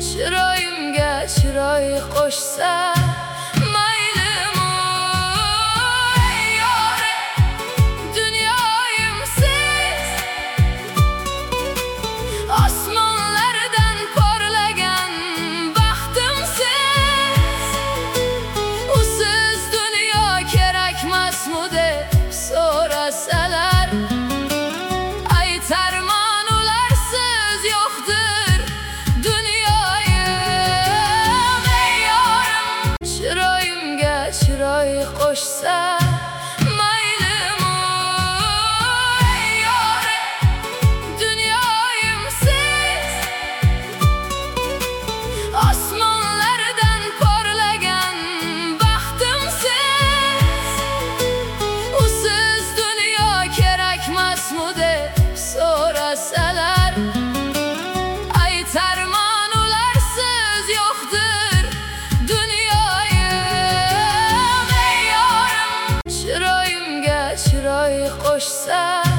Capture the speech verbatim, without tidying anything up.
chiroyimga chiroy qo'shsa maylimi ey yorim, dunyoyim siz. Osmonlardan porlagan baxtim siz. Usiz dunyo kerakmasmi deb so'rasalar, aytarman ularsiz yo'qdir dunyoyim. Ey yorim, chiroyimga chiroy qo'shsa maylimi ey yorim, dunyoyim siz. Osmonlardan porlagan baxtim siz. Usiz dunyo kerakmasmi deb so'rasalar, aytarman ularsiz yo'qdir dunyoyim. Ey yorim, chiroyimga chiroy qo'shsa